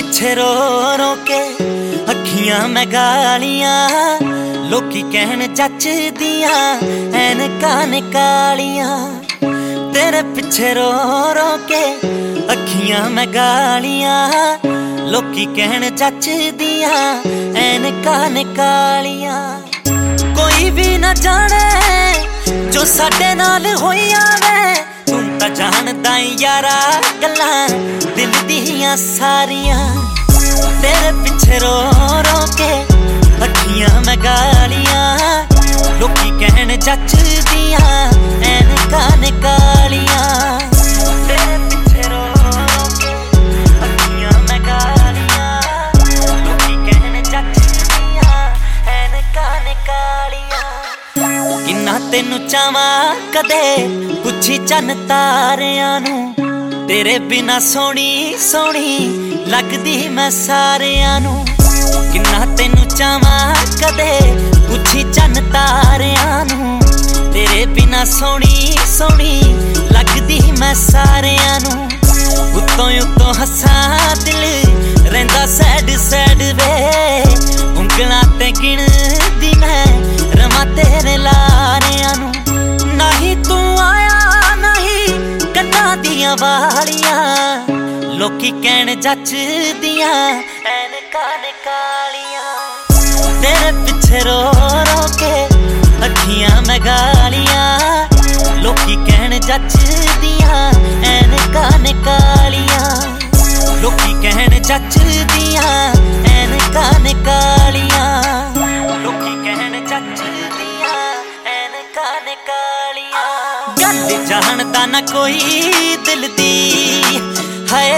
पिछे रो रो के अखियां मैं गालियां, लोकी कहन जचदियां ऐनकां ने कालियां। तेरे पिछे रो रो के अखियां मैं गालियां, लोकी कहन जचदियां ऐनकां ने कालियां। कोई भी ना जाने जो साडे नाल होइयां वे, तू तां जानदा यारा गल्लां दिल दियां सारियां। तेरे पिछे रो रो के अखियां मैं गालियां, लोकी कहन जचदियां ऐनकां ने कालियां। तेरे पिछे रो रो के अखियां मैं गालियां, लोकी कहन जचदियां ऐनकां ने कालियां। किन्ना तेनू चावां कदे पुछी चन तारियां नू, तेरे बिना सोहनी सोहनी लगदी मैं सारियां नू। किन्ना तेनू चावां कदे पुछी चन तारियां नू, तेरे बिना सोहनी सोहनी लगदी मैं सारियां नू। उत्तों उत्तों हस्सां दिल रहिंदा सैड सैड वे, उंगलां ते गिणदी मैं रवां तेरे लारियां नू। नाही तू आया नहीं कन्नां दियां वालियां, लोकी कहन जचदियां ऐनकां ने कालियां। तेरे पिछे रो रो के अखियां मैं गालियां, लोकी कहन जचदियां ऐनकां ने कालियां। लोकी कहन जचदियां ऐनकां ने कालियां, लोकी कहन जचदियां ऐनकां ने कालियां। गल जानदा ना कोई दिल दी हाय,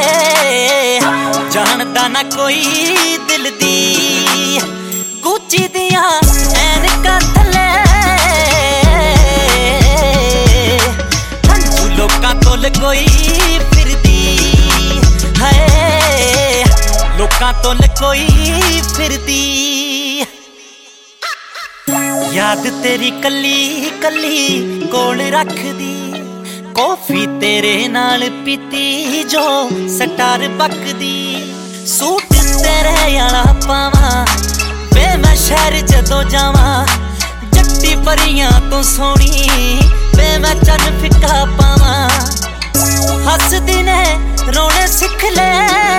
जानदा ना कोई दिल दी गुच्ची दियां ऐनकां थल्ले। हंझू लोकां तोल कोई फिरदी हाय, लोकां तोल कोई फिरदी। याद तेरी कली कली कोल रखदी, कॉफी तेरे नाल पीती जो स्टार बकदी। सूट तेरे आला पावां वे मैं शहर जदों जावां, जट्टी परियां तो सोहनी वे मैं चन फिक्का पावां। हसदी ने रोने सिख ले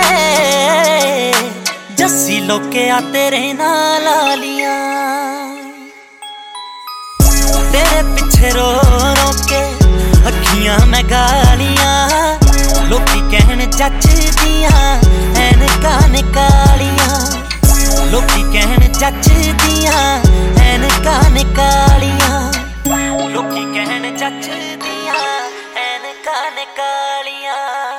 जस्सी लोके आ तेरे नाल आलियां। तेरे पिछे रो रो के अखियां मैं गालियां, लोकी कहन जचदियां ऐनकां ने कालियां। लोकी कहन जचदियां ऐनकां ने कालियां, लोकी कहन जचदियां ऐनकां ने कालियां।